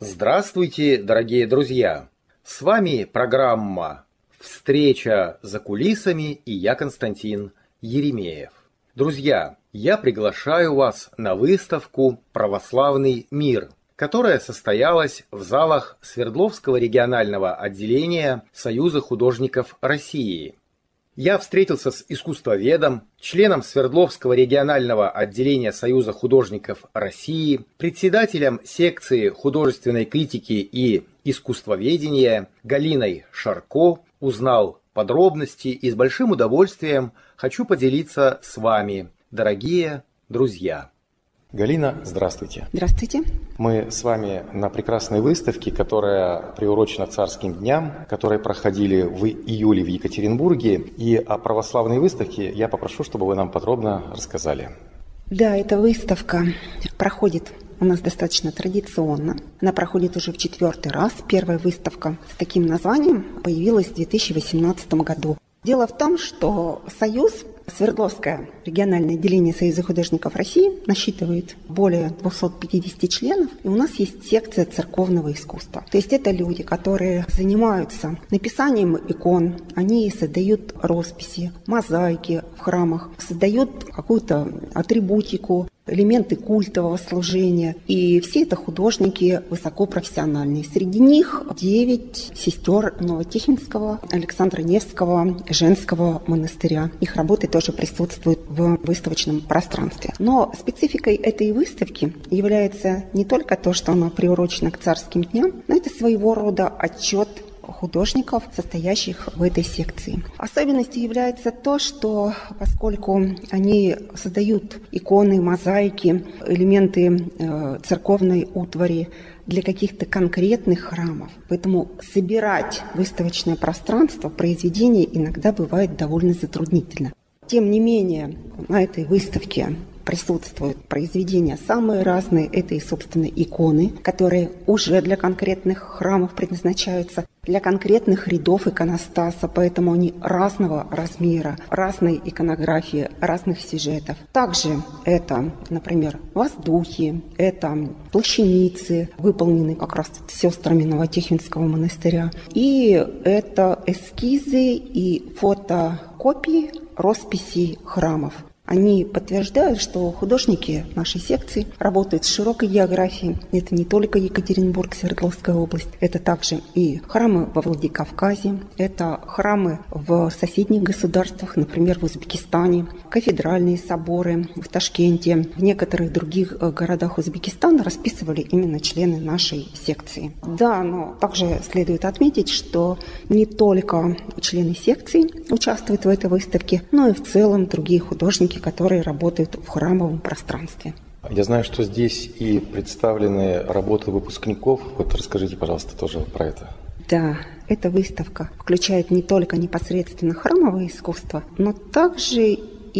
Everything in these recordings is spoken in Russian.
Здравствуйте, дорогие друзья! С вами программа «Встреча за кулисами» и я, Константин Еремеев. Друзья, я приглашаю вас на выставку «Православный мир», которая состоялась в залах Свердловского регионального отделения Союза художников России. Я встретился с искусствоведом, членом Свердловского регионального отделения Союза художников России, председателем секции художественной критики и искусствоведения Галиной Шарко, узнал подробности и с большим удовольствием хочу поделиться с вами, дорогие друзья. Галина, здравствуйте. Здравствуйте. Мы с вами на прекрасной выставке, которая приурочена Царским дням, которые проходили в июле в Екатеринбурге. И о православной выставке я попрошу, чтобы вы нам подробно рассказали. Да, эта выставка проходит у нас достаточно традиционно. Она проходит уже в 4-й раз. Первая выставка с таким названием появилась в 2018 году. Дело в том, что Союз, Свердловское региональное отделение Союза художников России насчитывает более 250 членов, и у нас есть секция церковного искусства. То есть это люди, которые занимаются написанием икон, они создают росписи, мозаики в храмах, создают какую-то атрибутику, элементы культового служения. И все это художники высокопрофессиональные. Среди них 9 сестер Новотихвинского, Александра Невского женского монастыря. Их работы тоже присутствуют в выставочном пространстве. Но спецификой этой выставки является не только то, что она приурочена к Царским дням, но это своего рода отчет художников, состоящих в этой секции. Особенностью является то, что поскольку они создают иконы, мозаики, элементы церковной утвари для каких-то конкретных храмов, поэтому собирать выставочное пространство, произведения иногда бывает довольно затруднительно. Тем не менее, на этой выставке присутствуют произведения самые разные. Это и, собственно, иконы, которые уже для конкретных храмов предназначаются, для конкретных рядов иконостаса, поэтому они разного размера, разной иконографии, разных сюжетов. Также это, например, воздухи, это плащаницы, выполненные как раз сестрами Новотихвинского монастыря, и это эскизы и фотокопии росписей храмов. Они подтверждают, что художники нашей секции работают с широкой географией. Это не только Екатеринбург, Свердловская область, это также и храмы во Владикавказе, это храмы в соседних государствах, например, в Узбекистане, кафедральные соборы в Ташкенте, в некоторых других городах Узбекистана расписывали именно члены нашей секции. Да, но также следует отметить, что не только члены секции участвуют в этой выставке, но и в целом другие художники, которые работают в храмовом пространстве. Я знаю, что здесь и представлены работы выпускников. Вот расскажите, пожалуйста, тоже про это. Да, эта выставка включает не только непосредственно храмовое искусство, но также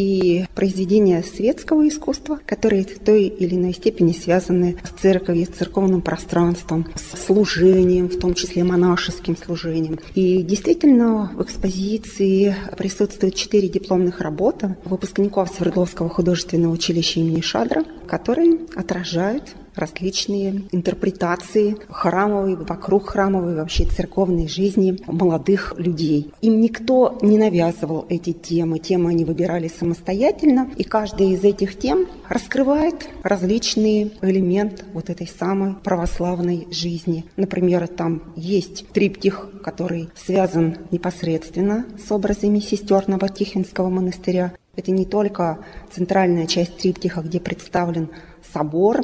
и произведения светского искусства, которые в той или иной степени связаны с церковью, с церковным пространством, с служением, в том числе монашеским служением. И действительно в экспозиции присутствуют 4 дипломных работы выпускников Свердловского художественного училища имени Шадра, которые отражают различные интерпретации храмовой, вокруг храмовой, вообще церковной жизни молодых людей. Им никто не навязывал эти темы. Темы они выбирали самостоятельно, и каждая из этих тем раскрывает различные элементы вот этой самой православной жизни. Например, там есть триптих, который связан непосредственно с образами сестер Новотихвинского монастыря. Это не только центральная часть триптиха, где представлен собор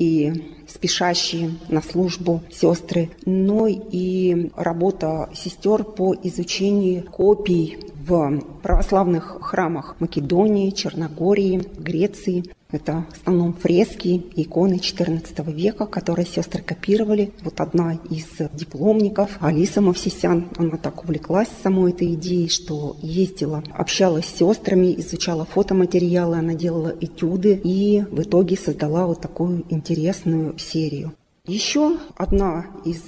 и спешащие на службу сестры, но и работа сестер по изучению копий в православных храмах Македонии, Черногории, Греции. Это в основном фрески, иконы XIV века, которые сестры копировали. Вот одна из дипломников, Алиса Мовсисян, она так увлеклась самой этой идеей, что ездила, общалась с сестрами, изучала фотоматериалы, она делала этюды и в итоге создала вот такую интересную серию. Еще одна из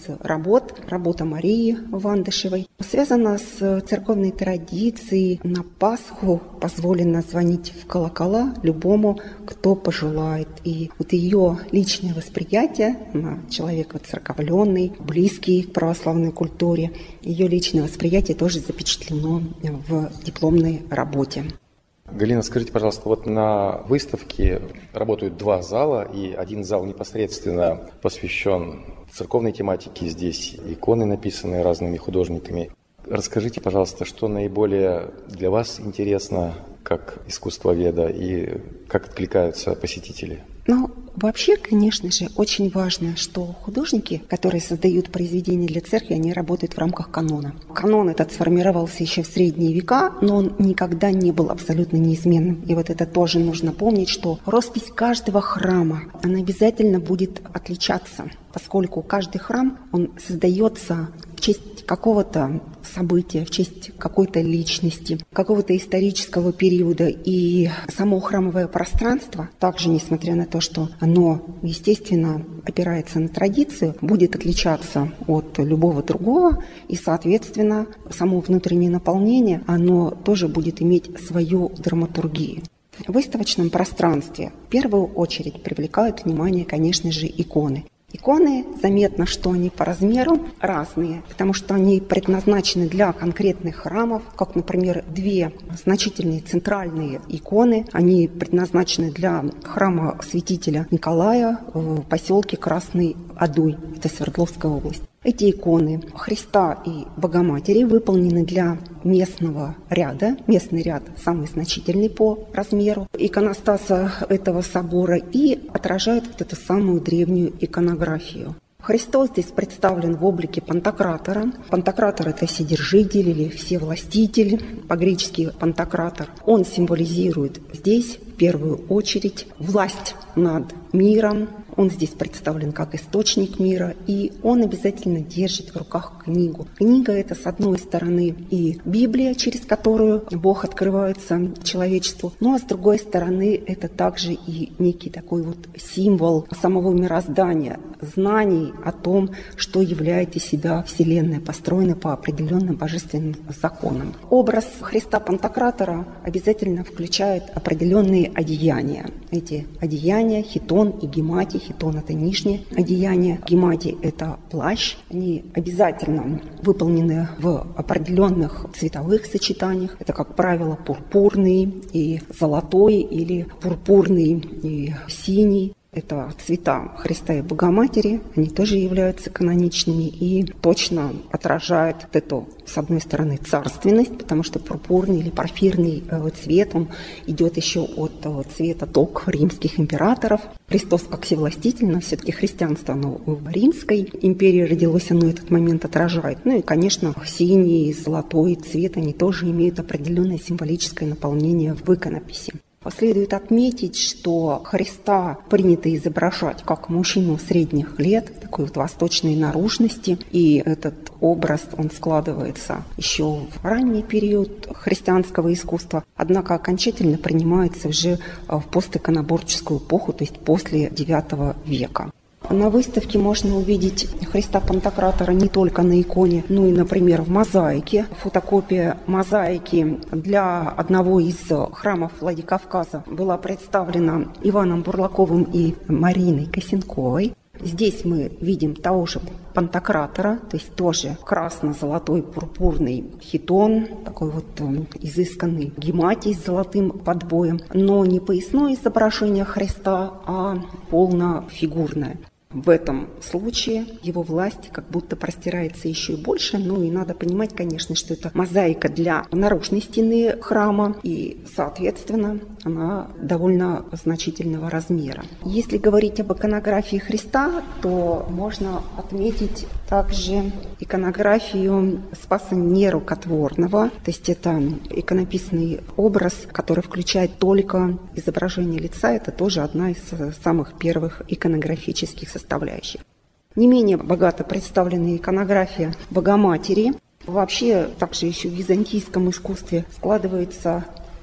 работа Марии Вандышевой, связана с церковной традицией. На Пасху позволено звонить в колокола любому, кто пожелает. И вот ее личное восприятие, она человек воцерковленный, близкий к православной культуре, ее личное восприятие тоже запечатлено в дипломной работе. Галина, скажите, пожалуйста, вот на выставке работают два зала, и один зал непосредственно посвящен церковной тематике. Здесь иконы, написанные разными художниками. Расскажите, пожалуйста, что наиболее для вас интересно как искусствоведа и как откликаются посетители? Вообще, конечно же, очень важно, что художники, которые создают произведения для церкви, они работают в рамках канона. Канон этот сформировался еще в средние века, но он никогда не был абсолютно неизменным. И вот это тоже нужно помнить, что роспись каждого храма, она обязательно будет отличаться, поскольку каждый храм, он создается в честь какого-то события, в честь какой-то личности, какого-то исторического периода. И само храмовое пространство, также несмотря на то, что оно, естественно, опирается на традицию, будет отличаться от любого другого, и, соответственно, само внутреннее наполнение, оно тоже будет иметь свою драматургию. В выставочном пространстве в первую очередь привлекают внимание, конечно же, иконы. Иконы, заметно, что они по размеру разные, потому что они предназначены для конкретных храмов, как, например, две значительные центральные иконы. Они предназначены для храма святителя Николая в поселке Красный Адуй, это Свердловская область. Эти иконы Христа и Богоматери выполнены для местного ряда. Местный ряд самый значительный по размеру иконостаса этого собора и отражают вот эту самую древнюю иконографию. Христос здесь представлен в облике Пантократора. Пантократор – это Вседержитель или Всевластитель, по-гречески Пантократор. Он символизирует здесь в первую очередь власть над миром. Он здесь представлен как источник мира, и он обязательно держит в руках книгу. Книга – это, с одной стороны, и Библия, через которую Бог открывается человечеству, ну а с другой стороны, это также и некий такой вот символ самого мироздания, знаний о том, что являет из себя Вселенная, построена по определенным божественным законам. Образ Христа Пантократора обязательно включает определенные одеяния. Эти одеяния – хитон и гематий. Хитон – это нижнее одеяние, гематий – это плащ. Они обязательно выполнены в определенных цветовых сочетаниях. Это, как правило, пурпурный и золотой, или пурпурный и синий. Это цвета Христа и Богоматери, они тоже являются каноничными и точно отражают эту, с одной стороны, царственность, потому что пурпурный или порфирный цвет, он идет еще от цвета ток римских императоров. Христос как всевластитель, но все-таки христианство, оно в Римской империи родилось, оно этот момент отражает. Ну и, конечно, синий, золотой цвет, они тоже имеют определенное символическое наполнение в иконописи. Следует отметить, что Христа принято изображать как мужчину средних лет, такой вот восточной наружности, и этот образ, он складывается еще в ранний период христианского искусства, однако окончательно принимается уже в постиконоборческую эпоху, то есть после IX века. На выставке можно увидеть Христа Пантократора не только на иконе, но и, например, в мозаике. Фотокопия мозаики для одного из храмов Владикавказа была представлена Иваном Бурлаковым и Мариной Косенковой. Здесь мы видим того же Пантократора, то есть тоже красно-золотой пурпурный хитон, такой вот изысканный гематий с золотым подбоем, но не поясное изображение Христа, а полнофигурное. В этом случае его власть как будто простирается еще и больше. Ну и надо понимать, конечно, что это мозаика для наружной стены храма, и, соответственно, она довольно значительного размера. Если говорить об иконографии Христа, то можно отметить также иконографию Спаса Нерукотворного. То есть это иконописный образ, который включает только изображение лица. Это тоже одна из самых первых иконографических составляющих. Не менее богато представлена иконография Богоматери. Вообще, также еще в византийском искусстве складывается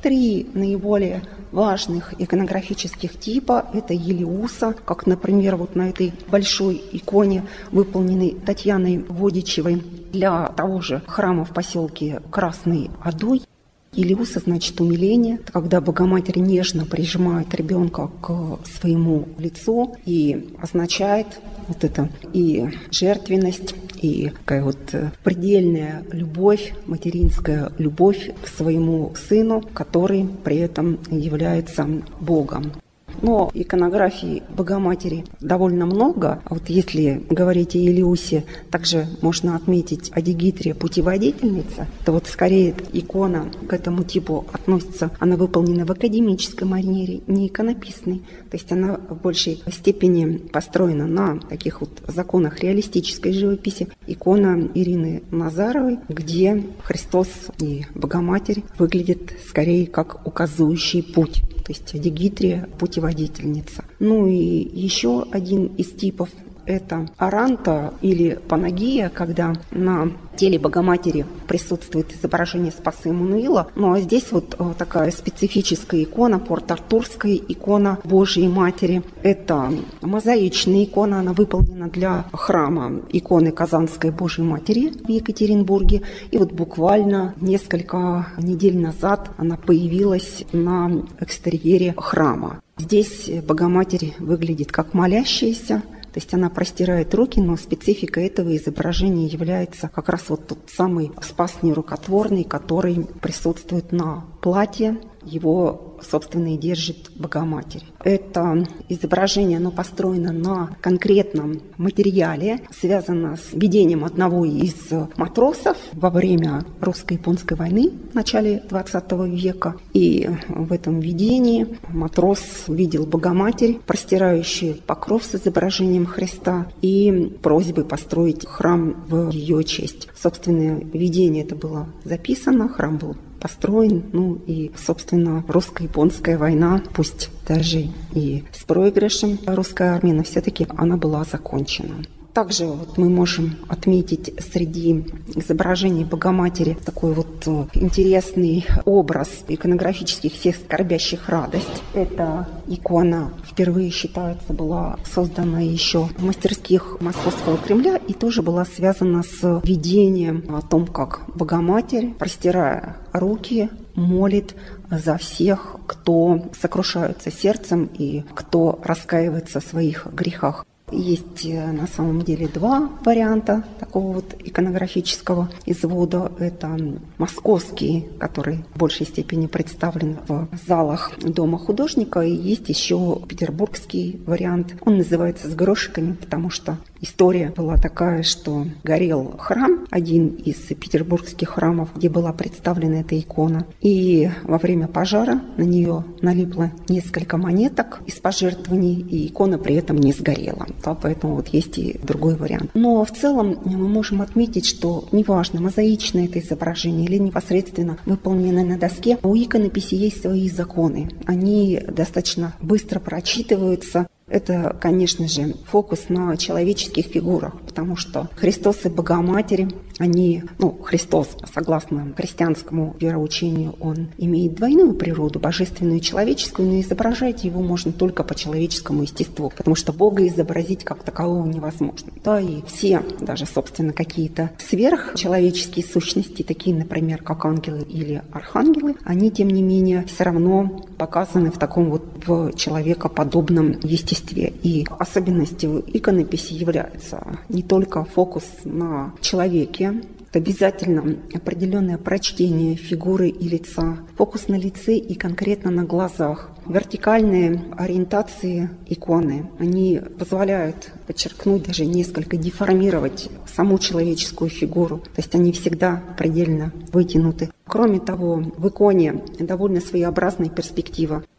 Три наиболее важных иконографических типа – это Елеуса, как, например, вот на этой большой иконе, выполненной Татьяной Водичевой для того же храма в поселке Красный Адуй. Елеуса значит умиление, когда Богоматерь нежно прижимает ребенка к своему лицу и означает вот это и жертвенность, и такая вот предельная любовь, материнская любовь к своему сыну, который при этом является Богом. Но иконографии Богоматери довольно много. А вот если говорить о Елеусе, также можно отметить Адигитрия Путеводительница. Это вот скорее икона к этому типу относится. Она выполнена в академической манере, не иконописной. То есть она в большей степени построена на таких вот законах реалистической живописи. Икона Ирины Назаровой, где Христос и Богоматерь выглядят скорее как указывающий путь. То есть Адигитрия – путеводительница. Ну и еще один из типов – это аранта или панагия, когда на теле Богоматери присутствует изображение Спаса Эммануила. Ну а здесь вот такая специфическая икона, порт-артурская икона Божией Матери. Это мозаичная икона, она выполнена для храма иконы Казанской Божией Матери в Екатеринбурге. И вот буквально несколько недель назад она появилась на экстерьере храма. Здесь Богоматерь выглядит как молящаяся. То есть она простирает руки, но специфика этого изображения является как раз вот тот самый спас нерукотворный, который присутствует на платье. Его, собственно, и держит Богоматерь. Это изображение, оно построено на конкретном материале, связано с видением одного из матросов во время русско-японской войны в начале XX века. И в этом видении матрос видел Богоматерь, простирающую покров с изображением Христа и просьбой построить храм в ее честь. Собственно, видение это было записано, храм был построен, ну и, собственно, русско-японская война, пусть даже и с проигрышем русской армии, но все-таки она была закончена. Также вот мы можем отметить среди изображений Богоматери такой вот интересный образ иконографических всех скорбящих радость. Эта икона впервые, считается, была создана еще в мастерских Московского Кремля и тоже была связана с видением о том, как Богоматерь, простирая руки, молит за всех, кто сокрушается сердцем и кто раскаивается в своих грехах. Есть на самом деле два варианта такого вот иконографического извода. Это московский, который в большей степени представлен в залах Дома художника. И есть еще петербургский вариант. Он называется «С грошиками», потому что история была такая, что горел храм, один из петербургских храмов, где была представлена эта икона. И во время пожара на нее налипло несколько монеток из пожертвований, и икона при этом не сгорела. Поэтому вот есть и другой вариант. Но в целом мы можем отметить, что неважно, мозаичное это изображение или непосредственно выполненное на доске, у иконописи есть свои законы. Они достаточно быстро прочитываются. Это, конечно же, фокус на человеческих фигурах, потому что Христос и Богоматери, они, Христос, согласно христианскому вероучению, он имеет двойную природу, божественную и человеческую, но изображать его можно только по человеческому естеству, потому что Бога изобразить как такового невозможно. Да, и все, даже, собственно, какие-то сверхчеловеческие сущности, такие, например, как ангелы или архангелы, они, тем не менее, все равно показаны в таком вот в человекоподобном естестве. И особенностью иконописи является не только фокус на человеке, это обязательно определенное прочтение фигуры и лица, фокус на лице и конкретно на глазах. Вертикальные ориентации иконы, они позволяют подчеркнуть, даже несколько деформировать саму человеческую фигуру. То есть они всегда предельно вытянуты. Кроме того, в иконе довольно своеобразная перспектива.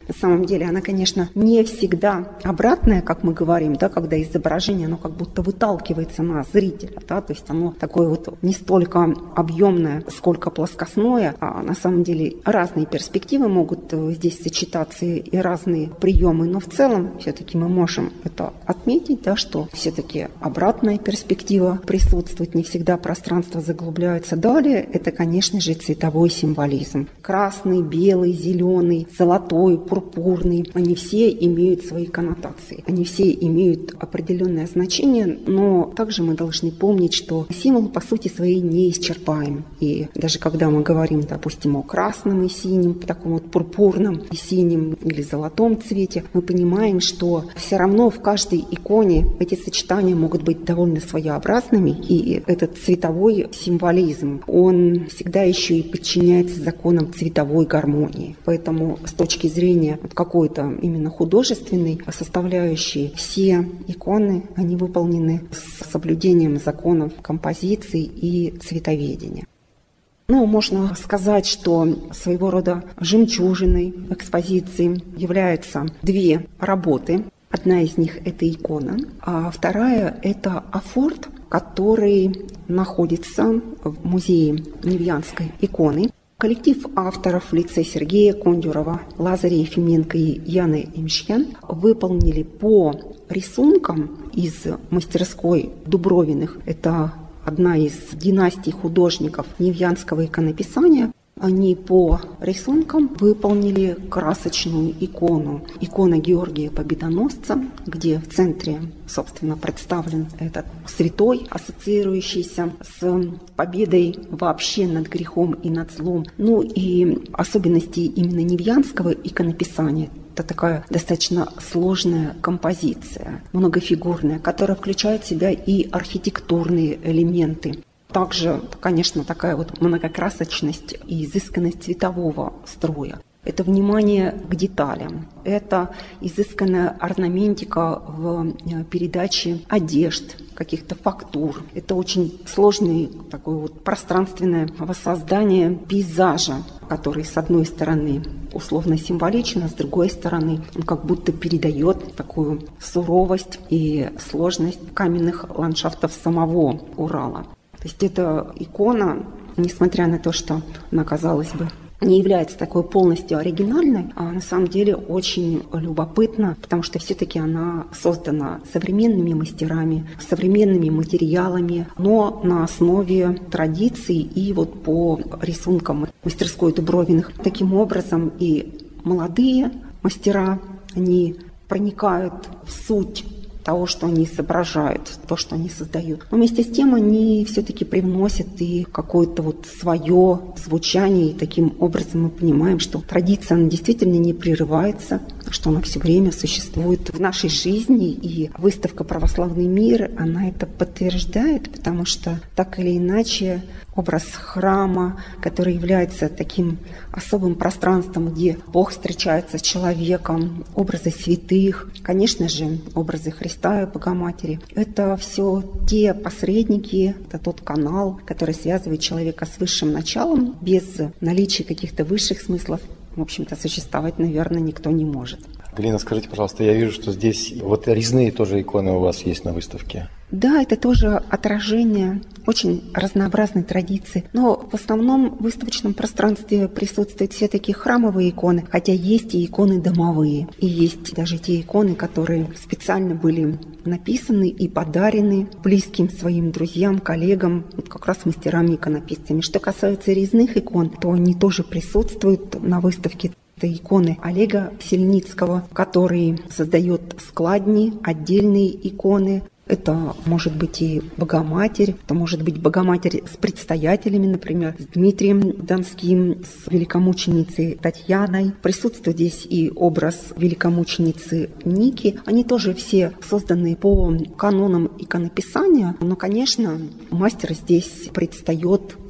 На самом деле она, конечно, не всегда обратная, как мы говорим, да, когда изображение, оно как будто выталкивается на зрителя, да, то есть оно такое вот не столько объемное, сколько плоскостное, а на самом деле разные перспективы могут здесь сочетаться и разные приемы, но в целом все-таки мы можем это отметить, да, что все-таки обратная перспектива присутствует, не всегда пространство заглубляется. Далее это, конечно же, цветовой символизм. Красный, белый, зеленый, золотой, пурпурный, они все имеют свои коннотации, они все имеют определенное значение, но также мы должны помнить, что символ по сути своей неисчерпаем. И даже когда мы говорим, допустим, о красном и синем, таком вот пурпурном и синем или золотом цвете, мы понимаем, что все равно в каждой иконе эти сочетания могут быть довольно своеобразными, и этот цветовой символизм, он всегда еще и подчиняется законам цветовой гармонии. Поэтому с точки зрения какой-то именно художественной составляющей, все иконы, они выполнены с соблюдением законов композиции и цветоведения. Можно сказать, что своего рода жемчужиной экспозиции являются две работы. Одна из них – это икона, а вторая – это афорт, который находится в музее Невьянской иконы. Коллектив авторов в лице Сергея Кондюрова, Лазаря Ефименко и Яны Имшьян выполнили по рисункам из мастерской Дубровиных. Это одна из династий художников невьянского иконописания. Они по рисункам выполнили красочную икону. Икона Георгия Победоносца, где в центре, собственно, представлен этот святой, ассоциирующийся с победой вообще над грехом и над злом. И особенности именно невьянского иконописания. Это такая достаточно сложная композиция, многофигурная, которая включает в себя и архитектурные элементы. Также, конечно, такая вот многокрасочность и изысканность цветового строя. Это внимание к деталям, это изысканная орнаментика в передаче одежд, каких-то фактур. Это очень сложное такое вот пространственное воссоздание пейзажа, который с одной стороны условно символичен, а с другой стороны он как будто передает такую суровость и сложность каменных ландшафтов самого Урала. То есть эта икона, несмотря на то, что она, казалось бы, не является такой полностью оригинальной, а на самом деле очень любопытна, потому что все-таки она создана современными мастерами, современными материалами, но на основе традиций и вот по рисункам мастерской Дубровиных. Таким образом и молодые мастера, они проникают в суть того, что они изображают, то, что они создают. Но вместе с тем они все-таки привносят и какое-то вот свое звучание, и таким образом мы понимаем, что традиция, она действительно не прерывается, что она все время существует в нашей жизни, и выставка «Православный мир», она это подтверждает, потому что так или иначе образ храма, который является таким особым пространством, где Бог встречается с человеком, образы святых, конечно же, образы Христа и Богоматери. Это все те посредники, это тот канал, который связывает человека с высшим началом. Без наличия каких-то высших смыслов, в общем-то, существовать, наверное, никто не может. Галина, скажите, пожалуйста, я вижу, что здесь вот резные тоже иконы у вас есть на выставке. Да, это тоже отражение очень разнообразной традиции. Но в основном в выставочном пространстве присутствуют все такие храмовые иконы, хотя есть и иконы домовые. И есть даже те иконы, которые специально были написаны и подарены близким своим друзьям, коллегам, вот как раз мастерами-иконописцами. Что касается резных икон, то они тоже присутствуют на выставке. Это иконы Олега Сельницкого, который создает складни, отдельные иконы. Это может быть и Богоматерь, это может быть Богоматерь с предстоятелями, например, с Дмитрием Донским, с великомученицей Татьяной. Присутствует здесь и образ великомученицы Ники. Они тоже все созданы по канонам иконописания, но, конечно, мастер здесь предстает как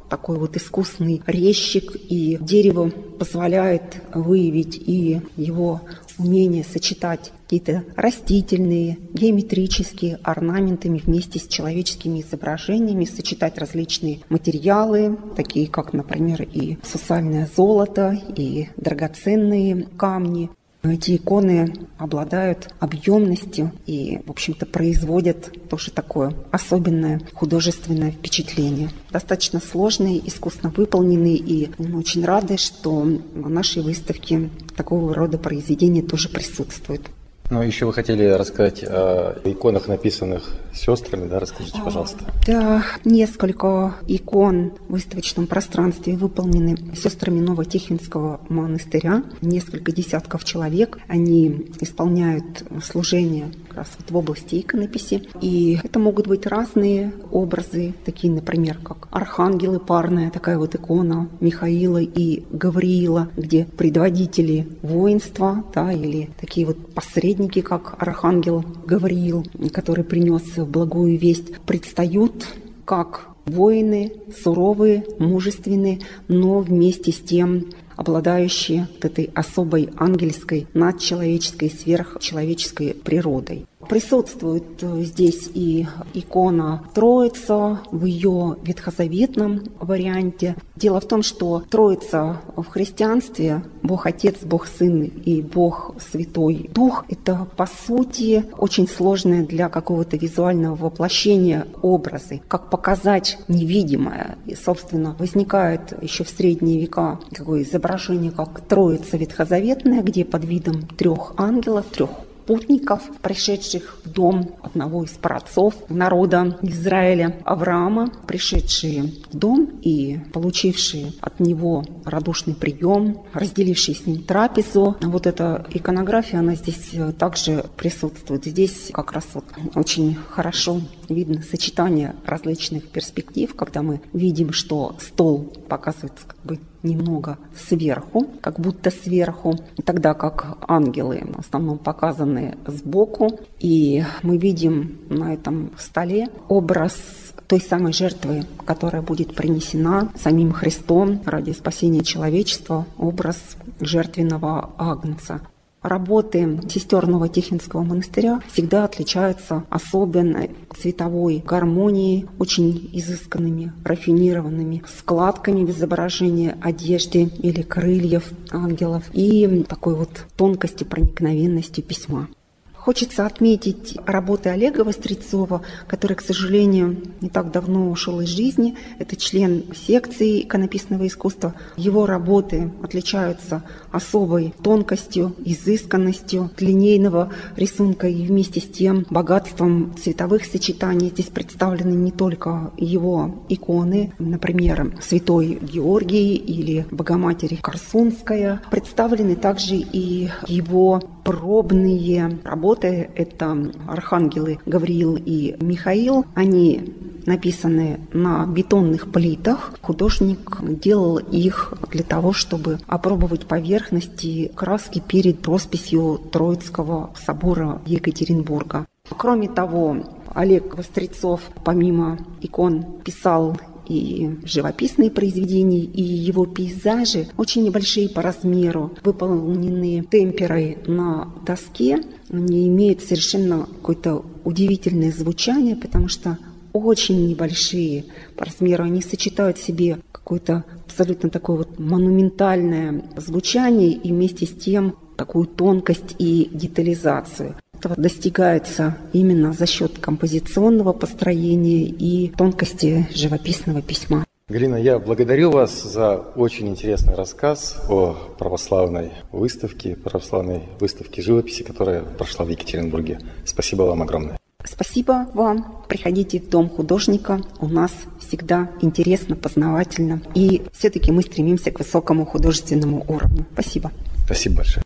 такой вот искусный резчик, и дерево позволяет выявить и его умение сочетать какие-то растительные, геометрические орнаментами вместе с человеческими изображениями, сочетать различные материалы, такие как, например, и сусальное золото, и драгоценные камни. Эти иконы обладают объемностью и, в общем-то, производят тоже такое особенное художественное впечатление. Достаточно сложные, искусно выполненные, и мы очень рады, что на нашей выставке такого рода произведения тоже присутствуют. Ну, еще вы хотели рассказать о иконах, написанных сестрами, да? Расскажите, пожалуйста. Да, несколько икон в выставочном пространстве выполнены сестрами Новотихвинского монастыря. Несколько десятков человек. Они исполняют служение как раз в области иконописи. И это могут быть разные образы, такие, например, как архангелы, парная такая вот икона Михаила и Гавриила, где предводители воинства, да, или такие вот посредники, как архангел Гавриил, который принес благую весть, предстают как воины, суровые, мужественные, но вместе с тем обладающие вот этой особой ангельской, надчеловеческой, сверхчеловеческой природой. Присутствует здесь и икона Троица в ее ветхозаветном варианте. Дело в том, что Троица в христианстве, Бог Отец, Бог Сын и Бог Святой Дух, это по сути очень сложные для какого-то визуального воплощения образы, как показать невидимое. И, собственно, возникает еще в средние века такое изображение, как Троица ветхозаветная, где под видом трех ангелов, трех путников, пришедших в дом одного из праотцов народа Израиля, Авраама, пришедшие в дом и получившие от него радушный прием, разделившие с ним трапезу. Вот эта иконография, она здесь также присутствует. Здесь как раз вот очень хорошо видно сочетание различных перспектив, когда мы видим, что стол показывается как бы немного сверху, как будто сверху, тогда как ангелы в основном показаны сбоку. И мы видим на этом столе образ той самой жертвы, которая будет принесена самим Христом ради спасения человечества, образ жертвенного агнца. Работы сестер Новотихвинского монастыря всегда отличаются особенной цветовой гармонией, очень изысканными, рафинированными складками в изображении одежды или крыльев ангелов и такой вот тонкостью, проникновенностью письма. Хочется отметить работы Олега Вострецова, который, к сожалению, не так давно ушел из жизни. Это член секции иконописного искусства. Его работы отличаются особой тонкостью, изысканностью линейного рисунка и вместе с тем богатством цветовых сочетаний. Здесь представлены не только его иконы, например, Святой Георгий или Богоматерь Корсунская. Представлены также и его пробные работы. Это архангелы Гавриил и Михаил. Они написаны на бетонных плитах. Художник делал их для того, чтобы опробовать поверхности краски перед росписью Троицкого собора Екатеринбурга. Кроме того, Олег Вострецов помимо икон писал и живописные произведения, и его пейзажи, очень небольшие по размеру, выполненные темперой на доске. Они имеют совершенно какое-то удивительное звучание, потому что очень небольшие по размеру. Они сочетают в себе какое-то абсолютно такое вот монументальное звучание и вместе с тем такую тонкость и детализацию. Этого достигается именно за счет композиционного построения и тонкости живописного письма. Галина, я благодарю вас за очень интересный рассказ о православной выставке живописи, которая прошла в Екатеринбурге. Спасибо вам огромное. Спасибо вам. Приходите в Дом художника. У нас всегда интересно, познавательно. И все-таки мы стремимся к высокому художественному уровню. Спасибо. Спасибо большое.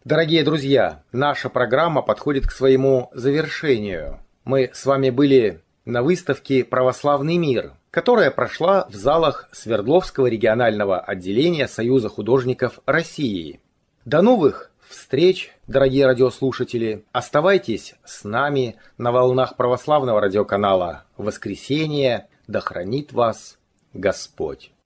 Дорогие друзья, наша программа подходит к своему завершению. Мы с вами были на выставке «Православный мир», которая прошла в залах Свердловского регионального отделения Союза художников России. До новых встреч, дорогие радиослушатели! Оставайтесь с нами на волнах православного радиоканала «Воскресенье». Да хранит вас Господь!